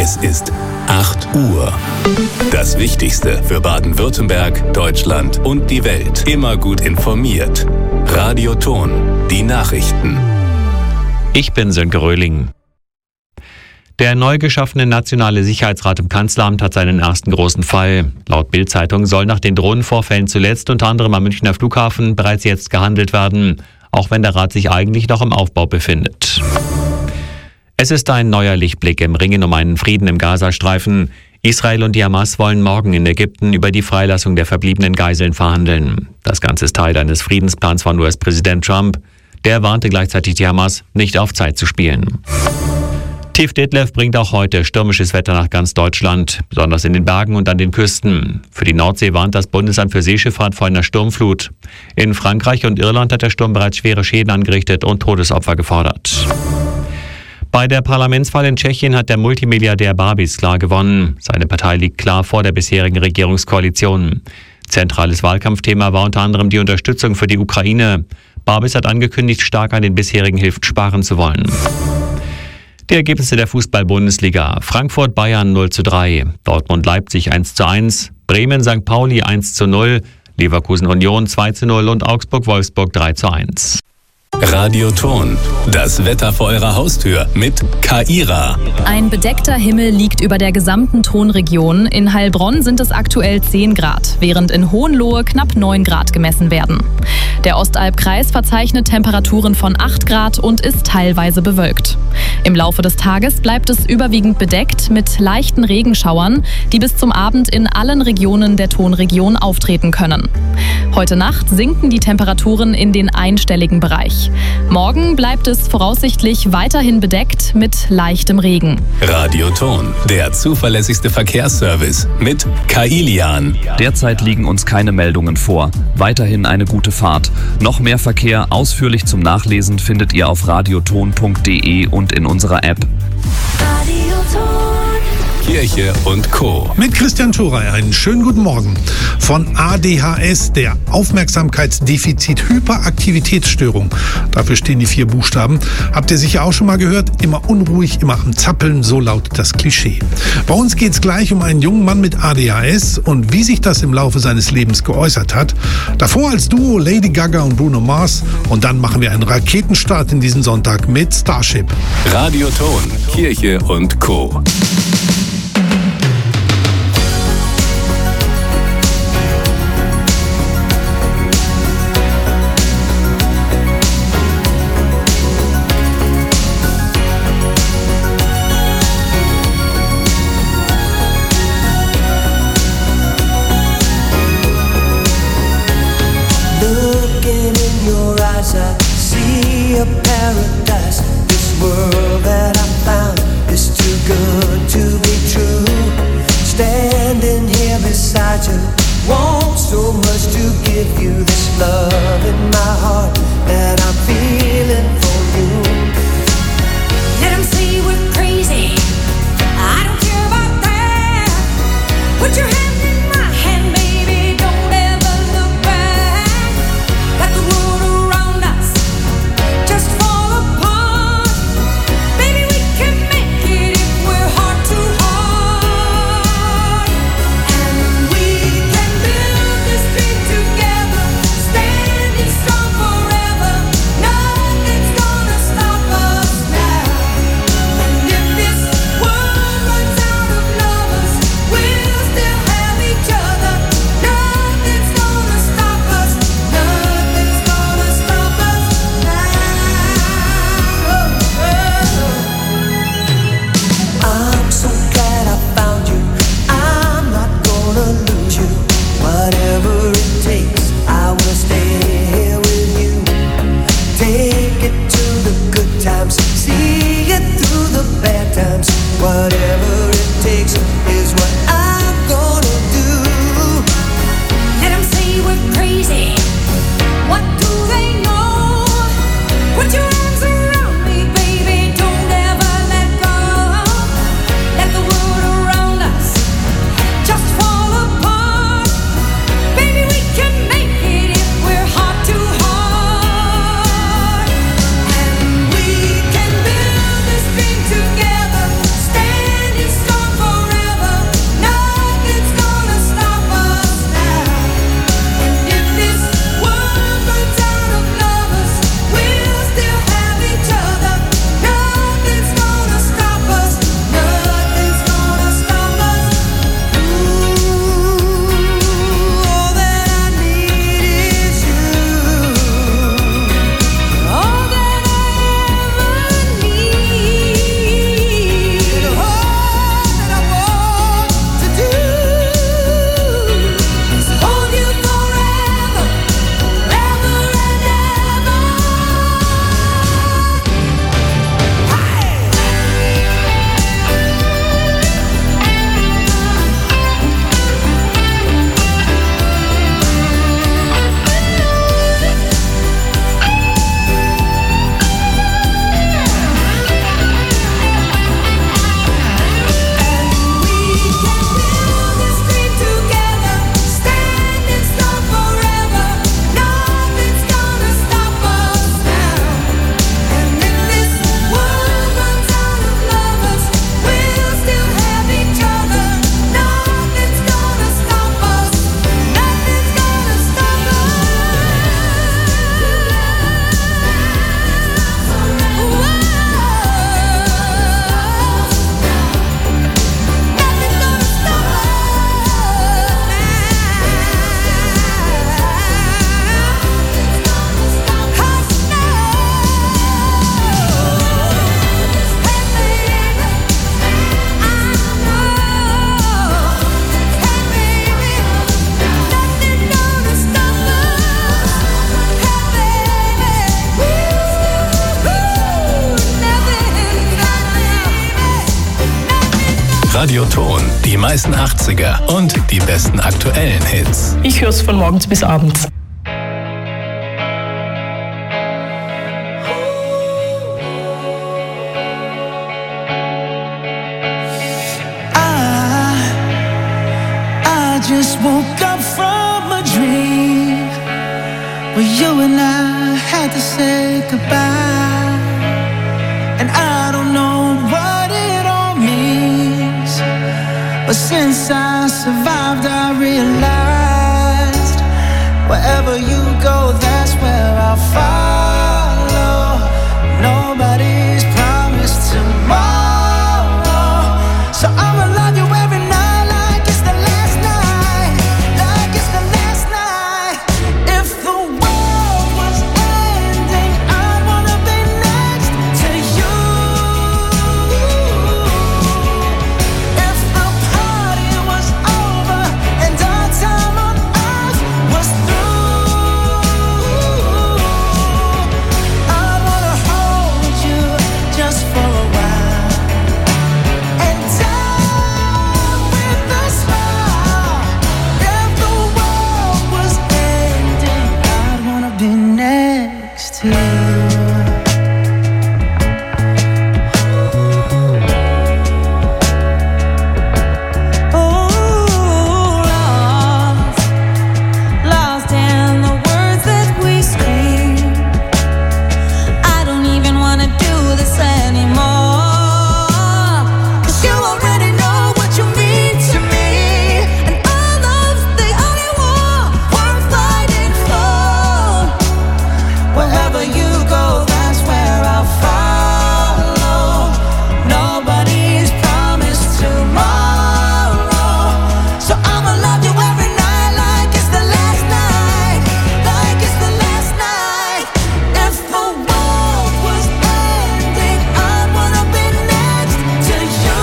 Es ist 8 Uhr. Das Wichtigste für Baden-Württemberg, Deutschland und die Welt. Immer gut informiert. Radio Thon, die Nachrichten. Ich bin Sönke Röhling. Der neu geschaffene Nationale Sicherheitsrat im Kanzleramt hat seinen ersten großen Fall. Laut Bild-Zeitung soll nach den Drohnenvorfällen zuletzt unter anderem am Münchner Flughafen bereits jetzt gehandelt werden, auch wenn der Rat sich eigentlich noch im Aufbau befindet. Es ist ein neuer Lichtblick im Ringen um einen Frieden im Gazastreifen. Israel und die Hamas wollen morgen in Ägypten über die Freilassung der verbliebenen Geiseln verhandeln. Das Ganze ist Teil eines Friedensplans von US-Präsident Trump. Der warnte gleichzeitig die Hamas, nicht auf Zeit zu spielen. Tief Detlev bringt auch heute stürmisches Wetter nach ganz Deutschland, besonders in den Bergen und an den Küsten. Für die Nordsee warnt das Bundesamt für Seeschifffahrt vor einer Sturmflut. In Frankreich und Irland hat der Sturm bereits schwere Schäden angerichtet und Todesopfer gefordert. Bei der Parlamentswahl in Tschechien hat der Multimilliardär Babis klar gewonnen. Seine Partei liegt klar vor der bisherigen Regierungskoalition. Zentrales Wahlkampfthema war unter anderem die Unterstützung für die Ukraine. Babis hat angekündigt, stark an den bisherigen Hilfen sparen zu wollen. Die Ergebnisse der Fußball-Bundesliga. Frankfurt Bayern 0:3, Dortmund Leipzig 1:1, Bremen St. Pauli 1:0, Leverkusen Union 2:0 und Augsburg Wolfsburg 3:1. Radio Thon, das Wetter vor eurer Haustür mit Kaira. Ein bedeckter Himmel liegt über der gesamten Thonregion. In Heilbronn sind es aktuell 10 Grad, während in Hohenlohe knapp 9 Grad gemessen werden. Der Ostalbkreis verzeichnet Temperaturen von 8 Grad und ist teilweise bewölkt. Im Laufe des Tages bleibt es überwiegend bedeckt mit leichten Regenschauern, die bis zum Abend in allen Regionen der Thonregion auftreten können. Heute Nacht sinken die Temperaturen in den einstelligen Bereich. Morgen bleibt es voraussichtlich weiterhin bedeckt mit leichtem Regen. Radio Thon, der zuverlässigste Verkehrsservice mit Kailian. Derzeit liegen uns keine Meldungen vor. Weiterhin eine gute Fahrt. Noch mehr Verkehr ausführlich zum Nachlesen findet ihr auf radiothon.de und in unserer App. Kirche und Co. Mit Christian Thorey einen schönen guten Morgen. Von ADHS, der Aufmerksamkeitsdefizit-Hyperaktivitätsstörung. Dafür stehen die 4 Buchstaben. Habt ihr sicher auch schon mal gehört? Immer unruhig, immer am Zappeln, so lautet das Klischee. Bei uns geht es gleich um einen jungen Mann mit ADHS und wie sich das im Laufe seines Lebens geäußert hat. Davor als Duo Lady Gaga und Bruno Mars. Und dann machen wir einen Raketenstart in diesen Sonntag mit Starship. Radio Thon, Kirche und Co. Looking in your eyes, I see a paradise. This world that I found is too good to be true. Standing here beside you, want so much to give you this love in my heart that I'm feeling for you. Let 'em say we're crazy, I don't care about that. Put your hand in my hand, baby, don't ever look back. Got the world around us, just fall apart. Baby, we can make it if we're heart to heart. And we can build this dream together, standing strong forever. Radio Ton. Die meisten 80er und die besten aktuellen Hits. Ich höre es von morgens bis abends. I just woke up from a dream where you and I had to say goodbye. And I don't know what it all means, but since I survived I realized wherever you go, that's where I'll follow. Nobody's promised tomorrow, so I'ma love you every night like it's the last night, like it's the last night. If the world was ending, I'd wanna be next to you. If the party was over and our time on earth was through, I'd wanna hold you just for a while and die with a smile. If the world was ending, I'd wanna be next to you. Lost in the words that we scream. I don't even wanna do this anymore, 'cause you already know what you mean to me, and our love's the only war worth fighting for. Wherever you go, that's where I'll follow. Nobody's promised tomorrow, so I'ma love you every night like it's the last night, like it's the last night. If the world was ending, I'd wanna be next to you.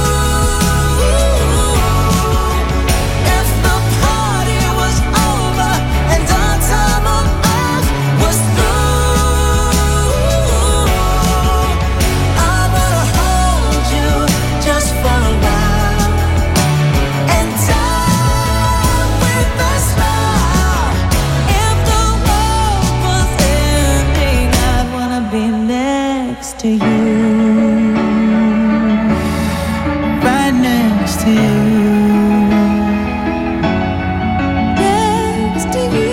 If the party was over and our time on earth was through, I'd wanna hold you just for a while and die with a smile. If the world was ending, I'd wanna be next to you, right next to you, next to you,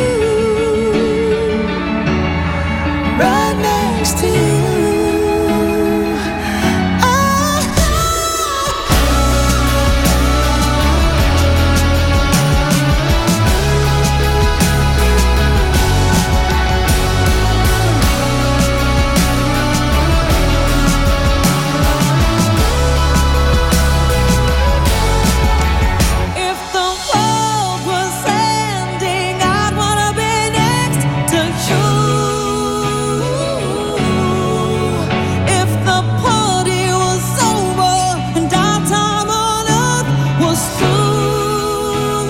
right next to you. If the world was ending, I'd wanna be next to you. If the party was over and our time on earth was through,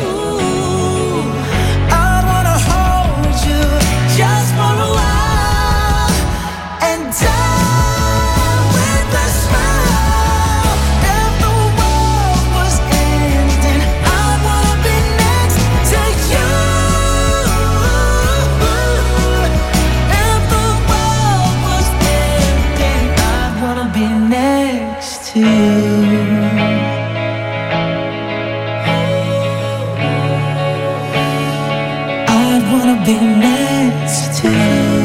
I'd wanna hold you just for a while and die with a smile. If the world was ending, I'd wanna be next to you. If the world was ending, I'd wanna be next to you. I'd wanna be next to you.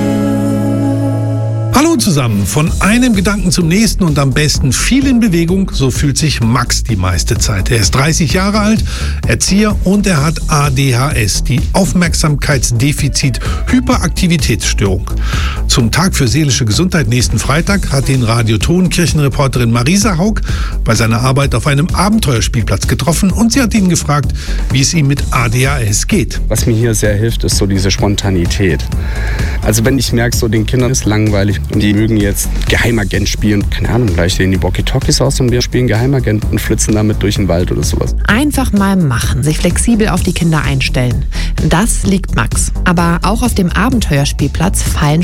Hallo zusammen, von einem Gedanken zum nächsten und am besten viel in Bewegung, so fühlt sich Max die meiste Zeit. Er ist 30 Jahre alt, Erzieher und er hat ADHS, die Aufmerksamkeitsdefizit-Hyperaktivitätsstörung. Zum Tag für seelische Gesundheit nächsten Freitag hat ihn Radio Ton Kirchenreporterin Marisa Haug bei seiner Arbeit auf einem Abenteuerspielplatz getroffen und sie hat ihn gefragt, wie es ihm mit ADHS geht. Was mir hier sehr hilft, ist so diese Spontanität. Also wenn ich merke, so den Kindern ist langweilig und die mögen jetzt Geheimagent spielen, keine Ahnung, gleich sehen die Walkie-Talkies aus und wir spielen Geheimagent und flitzen damit durch den Wald oder sowas. Einfach mal machen, sich flexibel auf die Kinder einstellen. Das liegt Max. Aber auch auf dem Abenteuerspielplatz fallen Schreibtische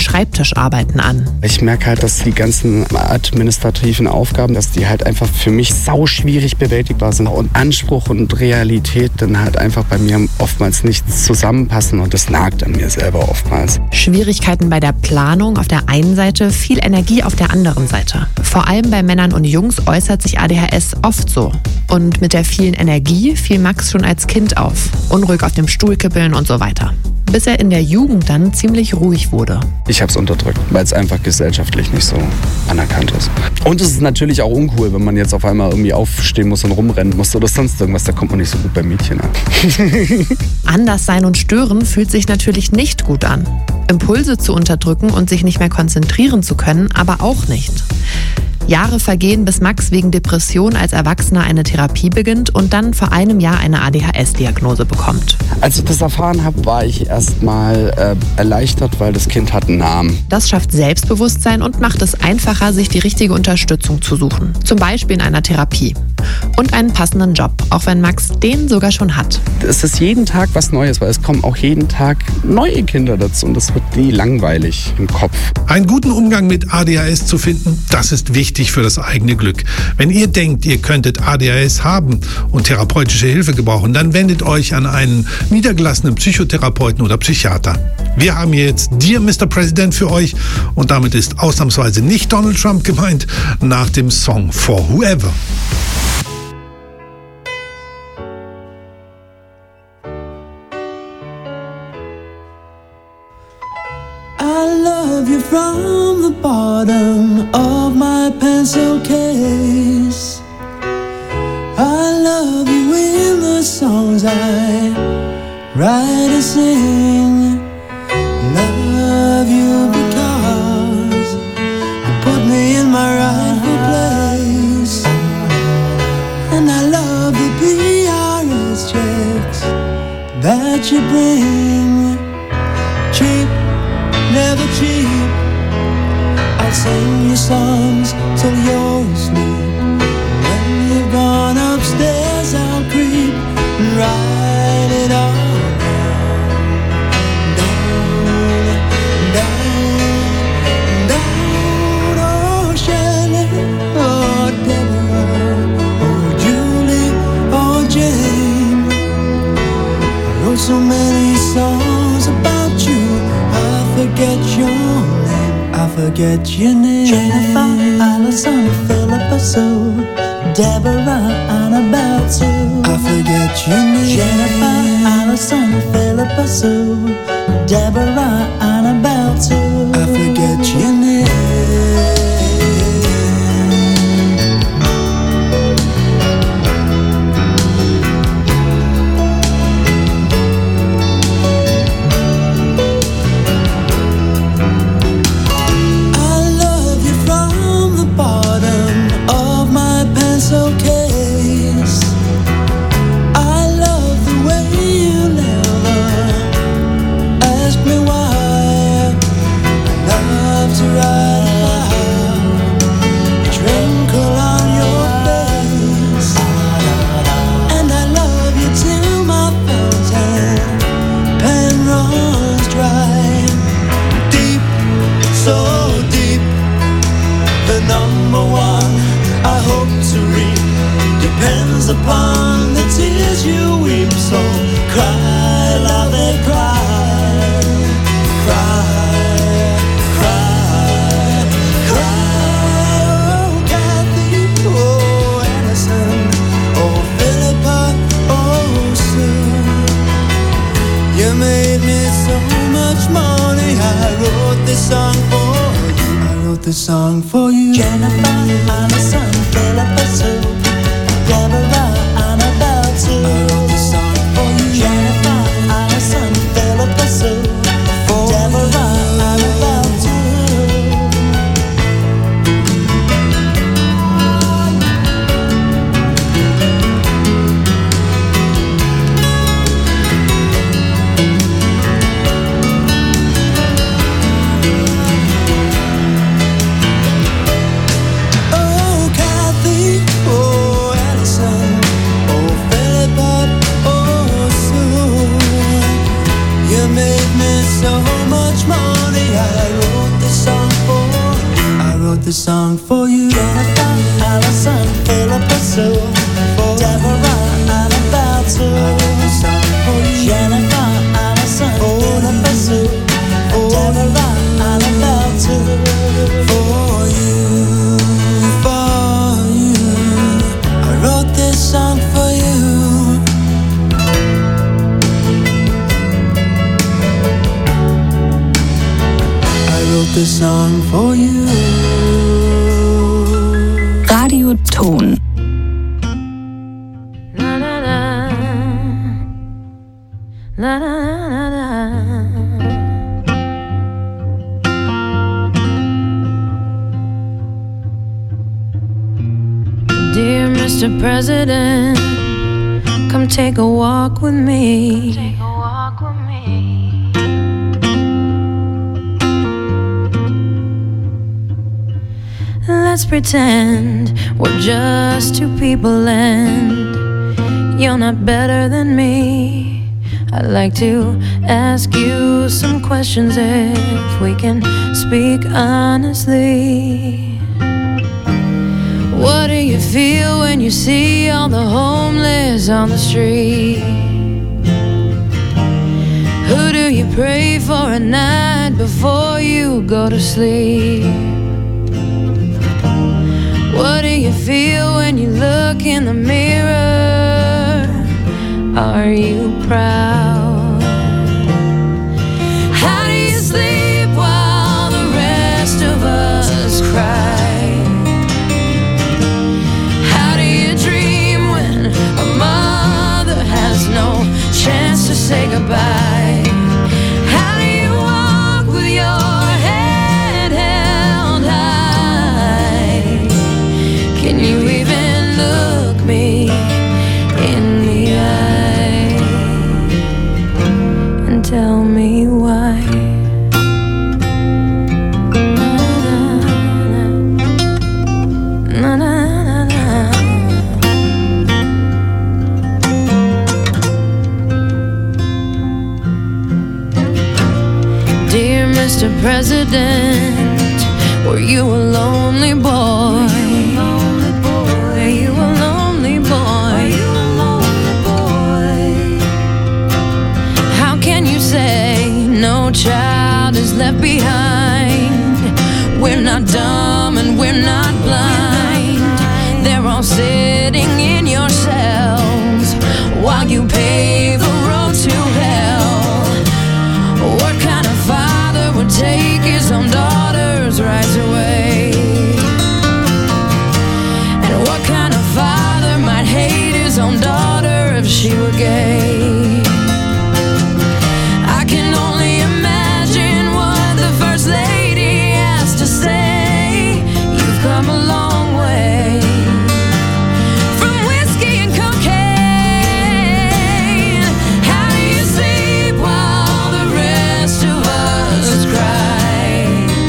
Schreibtisch arbeiten an. Ich merke halt, dass die ganzen administrativen Aufgaben, dass die halt einfach für mich sauschwierig bewältigbar sind und Anspruch und Realität dann halt einfach bei mir oftmals nicht zusammenpassen und das nagt an mir selber oftmals. Schwierigkeiten bei der Planung auf der einen Seite, viel Energie auf der anderen Seite. Vor allem bei Männern und Jungs äußert sich ADHS oft so. Und mit der vielen Energie fiel Max schon als Kind auf. Unruhig auf dem Stuhl kippeln und so weiter. Bis er in der Jugend dann ziemlich ruhig wurde. Ich habe es unterdrückt, weil es einfach gesellschaftlich nicht so anerkannt ist. Und es ist natürlich auch uncool, wenn man jetzt auf einmal irgendwie aufstehen muss und rumrennen muss oder sonst irgendwas. Da kommt man nicht so gut bei Mädchen an. Anders sein und stören fühlt sich natürlich nicht gut an. Impulse zu unterdrücken und sich nicht mehr konzentrieren zu können, aber auch nicht. Jahre vergehen, bis Max wegen Depression als Erwachsener eine Therapie beginnt und dann vor einem Jahr eine ADHS-Diagnose bekommt. Als ich das erfahren habe, war ich erstmal erleichtert, weil das Kind hat einen Namen. Das schafft Selbstbewusstsein und macht es einfacher, sich die richtige Unterstützung zu suchen. Zum Beispiel in einer Therapie. Und einen passenden Job, auch wenn Max den sogar schon hat. Es ist jeden Tag was Neues, weil es kommen auch jeden Tag neue Kinder dazu und das wird nie langweilig im Kopf. Einen guten Umgang mit ADHS zu finden, das ist wichtig für das eigene Glück. Wenn ihr denkt, ihr könntet ADHS haben und therapeutische Hilfe gebrauchen, dann wendet euch an einen niedergelassenen Psychotherapeuten oder Psychiater. Wir haben hier jetzt Dear Mr. President für euch und damit ist ausnahmsweise nicht Donald Trump gemeint, nach dem Song For Whoever. I love you from the bottom of my pencil case. I love you in the songs I write and sing. Love you because you put me in my rightful place. And I love the PRS checks that you bring. Cheap, never cheap. I'll sing you songs till you're asleep. When you've gone upstairs, I'll creep and write it all down, down, down. Oh, Shelley, oh, Deborah, oh, Julie, oh, Jane. I wrote so many songs about you. I forget your name, I forget your name. Jennifer, Allison, Philippa Sue, Deborah, Annabelle Sue. I forget your name. Jennifer, Allison, Philippa Sue, Deborah, Annabelle Sue. I forget your name. Upon the tears you weep, so cry, love it, cry, cry, cry, cry. Oh, Kathy, oh, Allison, oh, Philippa, oh, Sue. You made me so much money. I wrote this song for you. I wrote this song for you. Jennifer, Allison, Philippa, Sue, Deborah, Annabelle Sue. I wrote this song for you. Jennifer, Allison, Philippa Sue, Deborah, Annabelle Sue. Oh, Kathy, oh, Allison, oh, Philippa, oh, Sue. You made me this song for you. Jennifer, Allison, Philippa Sue, Deborah, Annabelle too. This song for you. Jennifer, Allison, Philippa Sue, Deborah, Annabelle too. For you, I wrote this song for you. This song for you. Radio Ton. La la la, la la la la. Dear Mr. President, come take a walk with me. Take a walk with me. Let's pretend we're just two people and you're not better than me. I'd like to ask you some questions if we can speak honestly. What do you feel when you see all the homeless on the street? Who do you pray for at night before you go to sleep? What do you feel when you look in the mirror? Are you proud? How do you sleep while the rest of us cry? How do you dream when a mother has no chance to say goodbye? How do you walk with your head held high? Can you even look me in the eye and tell me why? Na, na, na, na. Dear Mr. President, were you a lonely boy? Were you a lonely boy? How can you say no child is left behind? We're not dumb and we're not blind. They're all sitting in your cells while you pave a road to hell. What kind of father would take his own daughter's rights away? And what kind of father might hate his own daughter if she were gay? I can only imagine what the First Lady has to say. You've come a long way from whiskey and cocaine. How do you sleep while the rest of us cry?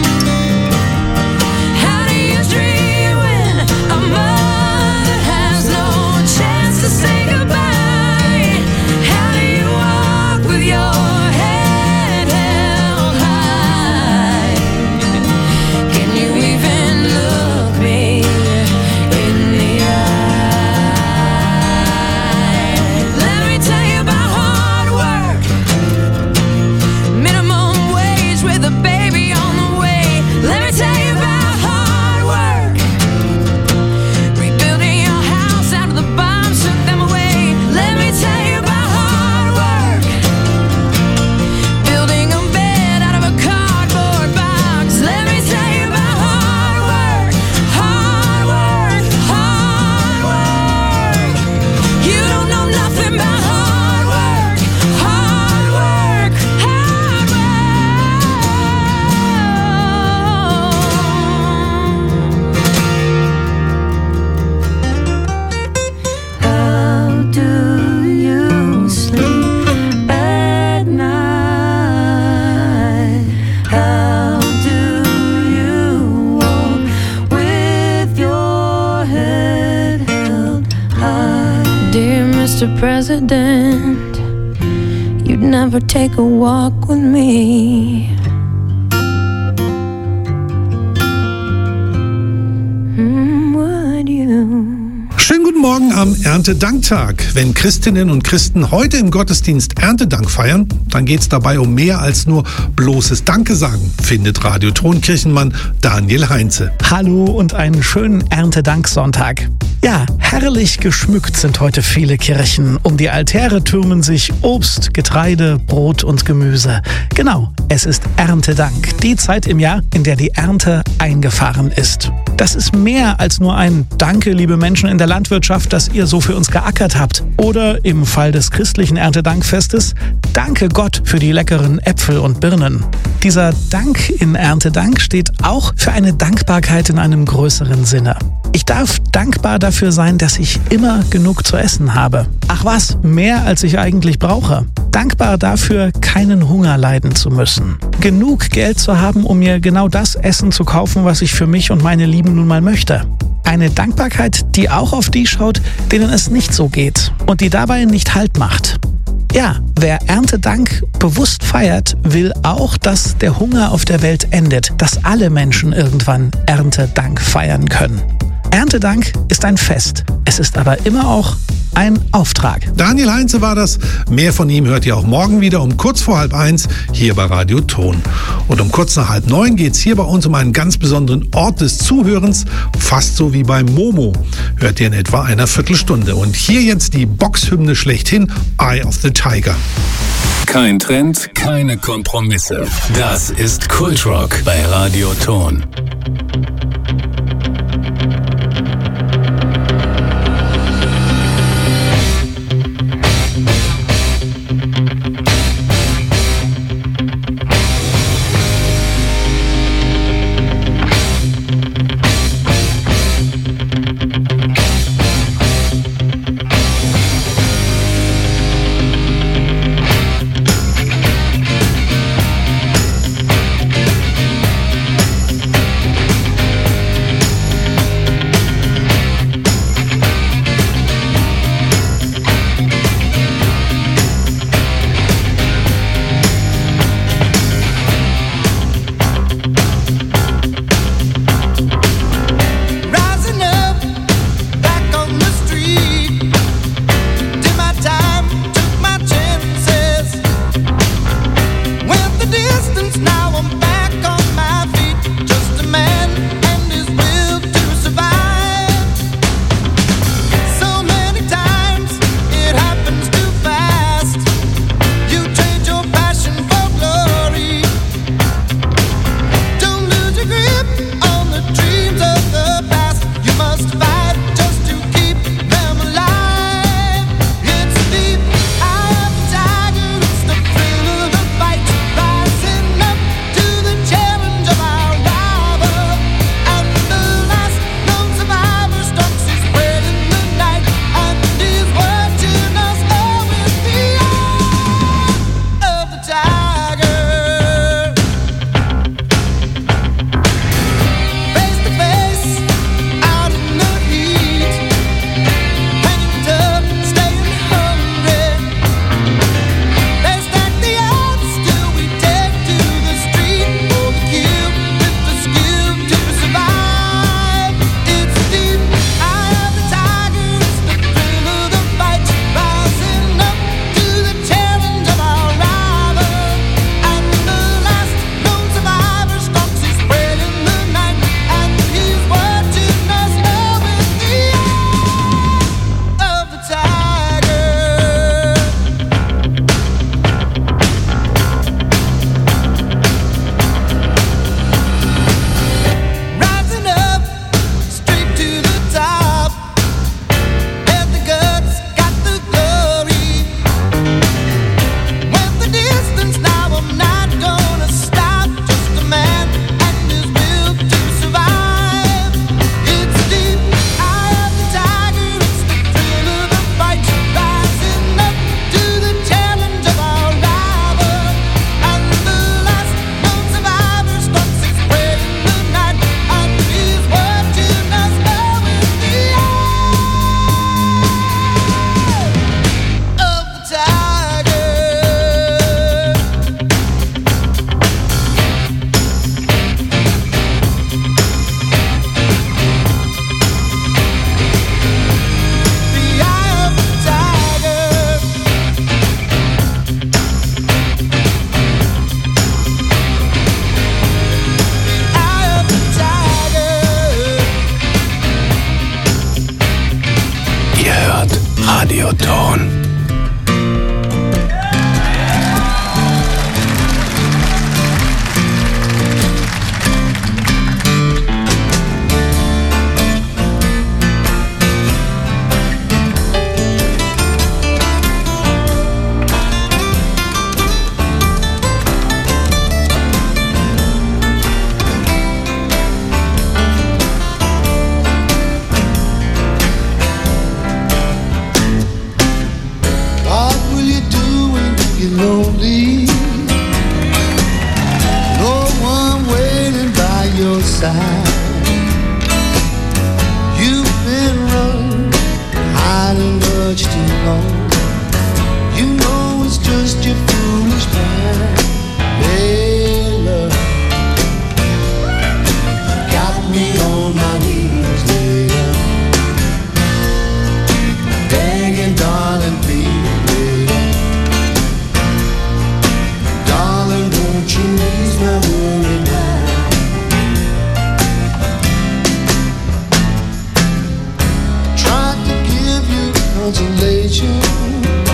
How do you dream when a mother has no chance to say goodbye? How do you walk with your head held high? Can you even look me in the eye? Let me tell you about hard work, minimum wage with a baby on the way. Let me tell you about hard work, rebuilding your house after the bombs took them away. Let me tell you about hard work, building a bed out of a cardboard box. Let me tell you about hard work, hard work, hard work. You don't know nothing about hard work, hard work, hard work. How do you sleep at night? How do you walk with your head held high? Dear Mr. President, you'd never take a walk with me. Schönen guten Morgen am Erntedanktag. Wenn Christinnen und Christen heute im Gottesdienst Erntedank feiern, dann geht es dabei um mehr als nur bloßes Danke sagen, findet Radioton-Kirchenmann Daniel Heinze. Hallo und einen schönen Erntedanksonntag. Ja, herrlich geschmückt sind heute viele Kirchen. Um die Altäre türmen sich Obst, Getreide, Brot und Gemüse. Genau, es ist Erntedank, die Zeit im Jahr, in der die Ernte eingefahren ist. Das ist mehr als nur ein Danke, liebe Menschen in der Landwirtschaft, dass ihr so für uns geackert habt. Oder im Fall des christlichen Erntedankfestes, Danke Gott für die leckeren Äpfel und Birnen. Dieser Dank in Erntedank steht auch für eine Dankbarkeit in einem größeren Sinne. Ich darf dankbar dafür sein, dass ich immer genug zu essen habe. Ach was, mehr als ich eigentlich brauche. Dankbar dafür, keinen Hunger leiden zu müssen. Genug Geld zu haben, um mir genau das Essen zu kaufen, was ich für mich und meine Lieben nun mal möchte. Eine Dankbarkeit, die auch auf die schaut, denen es nicht so geht und die dabei nicht Halt macht. Ja, wer Erntedank bewusst feiert, will auch, dass der Hunger auf der Welt endet, dass alle Menschen irgendwann Erntedank feiern können. Erntedank ist ein Fest, es ist aber immer auch ein Auftrag. Daniel Heinze war das. Mehr von ihm hört ihr auch morgen wieder um kurz vor 12:30 hier bei Radio Ton. Und um kurz nach 8:30 geht es hier bei uns um einen ganz besonderen Ort des Zuhörens, fast so wie beim Momo. Hört ihr in etwa einer Viertelstunde. Und hier jetzt die Boxhymne schlechthin, Eye of the Tiger. Kein Trend, keine Kompromisse. Das ist Kultrock bei Radio Ton. side. You've been running, hiding much too long. You know it's just your foolish mind. Hey, love, got me on my knees, lady, begging, darling, please, lady. Darling, won't you ease my worry now? Tried to give you consolation,